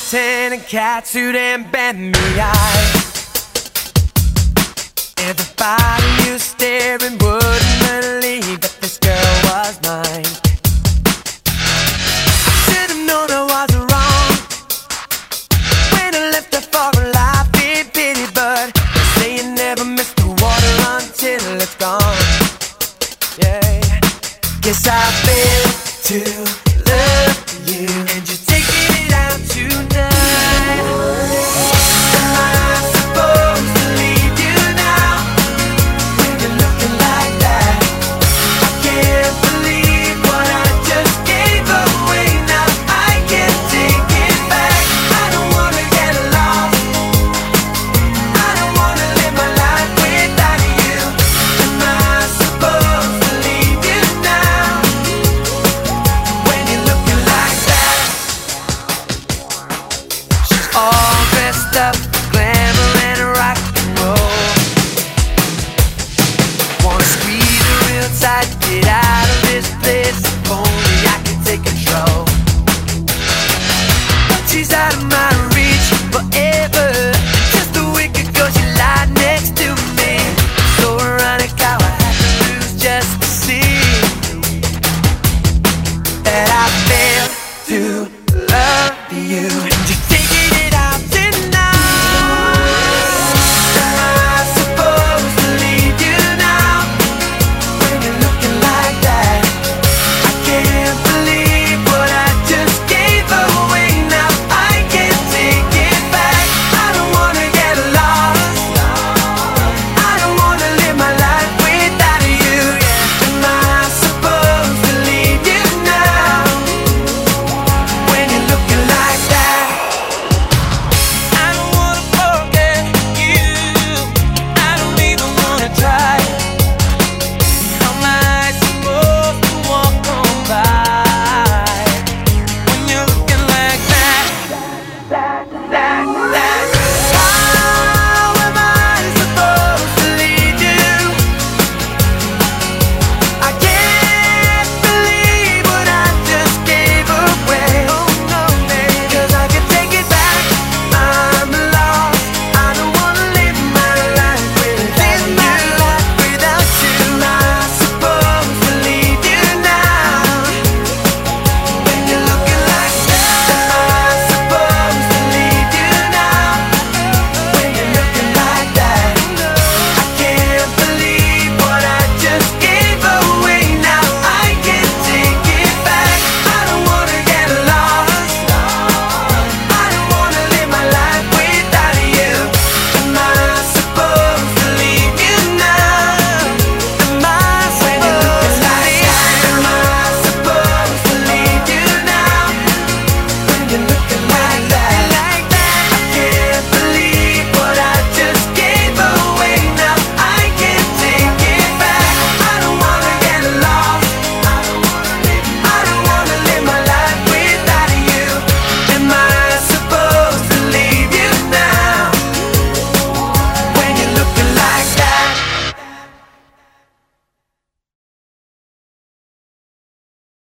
tan and catsuit and bend me eye. Everybody you staring wouldn't believe that this girl was mine. I should've known I was wrong when I left her for a life in pity, but they say you never miss the water until it's gone. Yeah, guess I failed to love you, and you're taking it out tonight. Am I supposed to leave you now when you're looking like that? I can't believe what I just gave away. Now I can't take it back. I don't wanna get lost. I don't wanna live my life without you. Am I supposed to leave you now when you're looking like that? She's all dressed up, glamour and rock and roll. Wanna squeeze her real tight, get out.